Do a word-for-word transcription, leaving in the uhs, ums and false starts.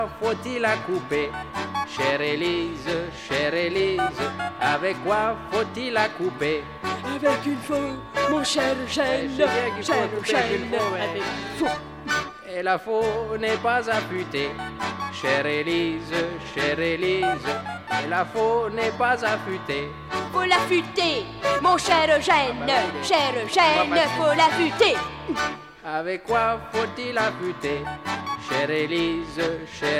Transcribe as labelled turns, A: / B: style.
A: faut-il la couper? Chère Élise, chère Élise, avec quoi faut-il la couper?
B: Avec une faux, mon cher Eugène, cher Eugène, avec une faux.
A: Et la faux n'est pas affûtée. Chère Élise, chère Élise, et la faux n'est pas affûtée.
B: Faut l'affûter, mon cher Eugène, cher Eugène, faut l'affûter.
A: Avec quoi faut-il affûter? Chère Élise, chère